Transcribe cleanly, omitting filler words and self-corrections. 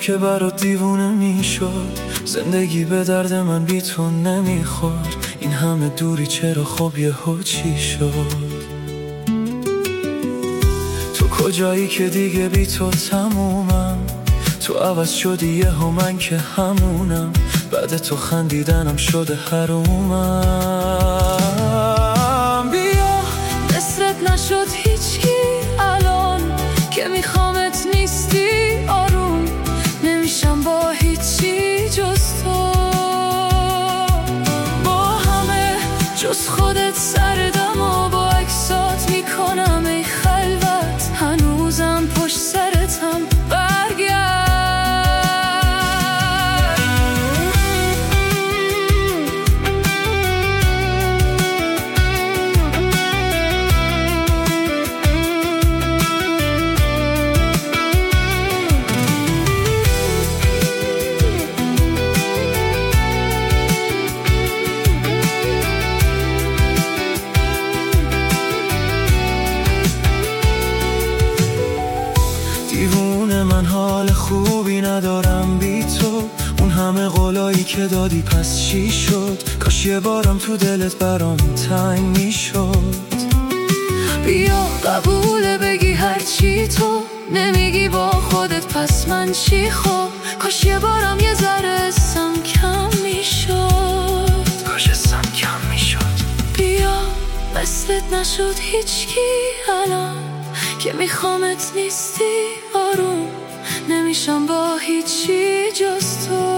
که برات دیوونه میشد. زندگی به درد من بی تو نمیخورد. این همه دوری چرا خب یهو چی شد؟ تو کجایی که دیگه بی تو تمومم؟ تو عوض شدی یهو من که همونم. بعد تو خندیدنم شده حرومم. بیا نصرت نشد هیچی الان که میخوامت نیستی آروم. نمیشم با هیچی جز تو، با همه جز خودت سردم و با عکسات میکنم ای خلوت. هنوزم پشت سرتم برگرد. دیوونه من حال خوبی ندارم بی تو. اون همه قولایی که دادی پس چی شد؟ کاش یه بارم تو دلت برام تنگ میشد. بیا قبوله بگی هرچی تو نمیگی با خودت پس من چی خب؟ کاش یه بارم یه ذره اسم کم میشد. کاش اسم کم میشد. بیا مثلت نشد هیچکی الان که میخوامت نیستی آروم. نمیشم با هیچی جز تو.